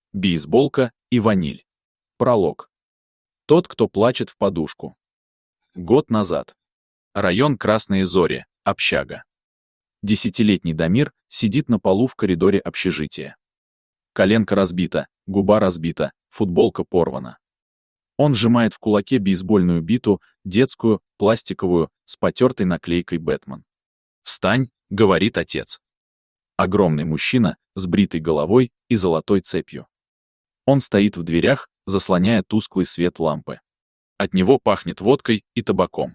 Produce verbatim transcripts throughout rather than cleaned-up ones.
Бейсболка и ваниль. Пролог. Тот, кто плачет в подушку. Год назад. Район Красные Зори, общага. Десятилетний Дамир сидит на полу в коридоре общежития. Коленка разбита, губа разбита, футболка порвана. Он сжимает в кулаке бейсбольную биту, детскую, пластиковую, с потертой наклейкой «Бэтмен». «Встань», — говорит отец. Огромный мужчина с бритой головой и золотой цепью. Он стоит в дверях, заслоняя тусклый свет лампы. От него пахнет водкой и табаком.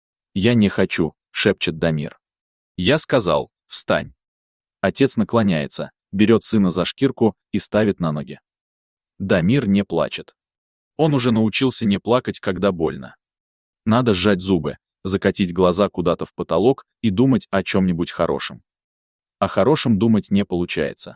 «Я не хочу», — шепчет Дамир. «Я сказал, встань». Отец наклоняется, берет сына за шкирку и ставит на ноги. Дамир не плачет. Он уже научился не плакать, когда больно. Надо сжать зубы, закатить глаза куда-то в потолок и думать о чем-нибудь хорошем. О хорошем думать не получается.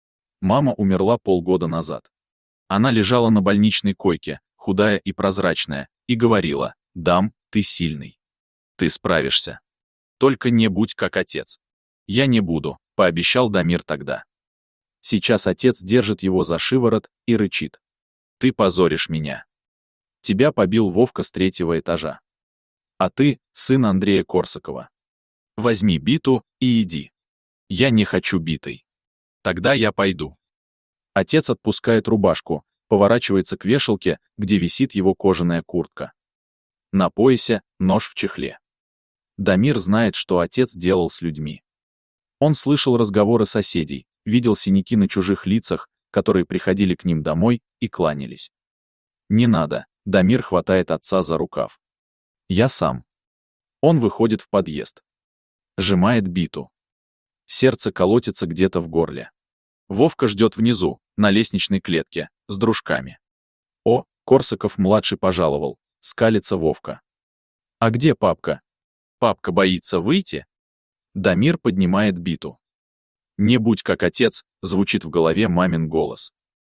Мама умерла полгода назад. Она лежала на больничной койке, худая и прозрачная, и говорила: «Дам, ты сильный. Ты справишься. Только не будь как отец». «Я не буду», — пообещал Дамир тогда. Сейчас отец держит его за шиворот и рычит. «Ты позоришь меня. Тебя побил Вовка с третьего этажа. А ты — сын Андрея Корсакова. Возьми биту и иди». «Я не хочу битой». «Тогда я пойду». Отец отпускает рубашку, поворачивается к вешалке, где висит его кожаная куртка. На поясе нож в чехле. Дамир знает, что отец делал с людьми. Он слышал разговоры соседей, видел синяки на чужих лицах, которые приходили к ним домой и кланялись. «Не надо», — Дамир хватает отца за рукав. «Я сам». Он выходит в подъезд. Сжимает биту. Сердце колотится где-то в горле. Вовка ждет внизу, на лестничной клетке, с дружками. О, Корсаков-младший пожаловал, скалится Вовка. «А где папка?» «Папка боится выйти?» Дамир поднимает биту. «Не будь как отец», звучит в голове мамин голос.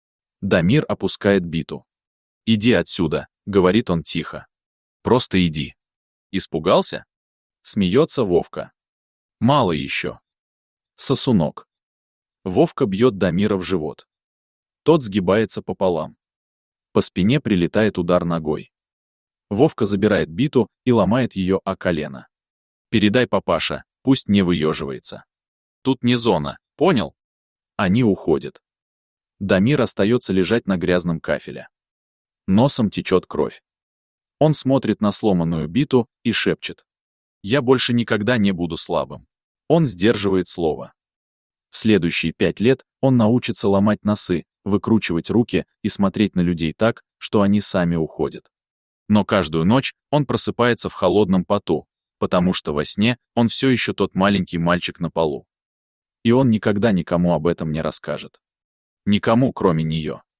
Дамир опускает биту. «Иди отсюда», говорит он тихо. «Просто иди». «Испугался?» Смеется Вовка. «Мало еще». Сосунок. Вовка бьет Дамира в живот. Тот сгибается пополам. По спине прилетает удар ногой. Вовка забирает биту и ломает ее о колено. «Передай папаша, пусть не выеживается. Тут не зона, понял?» Они уходят. Дамир остается лежать на грязном кафеле. Носом течет кровь. Он смотрит на сломанную биту и шепчет: «Я больше никогда не буду слабым». Он сдерживает слово. В следующие пять лет он научится ломать носы, выкручивать руки и смотреть на людей так, что они сами уходят. Но каждую ночь он просыпается в холодном поту, потому что во сне он все еще тот маленький мальчик на полу. И он никогда никому об этом не расскажет. Никому, кроме нее.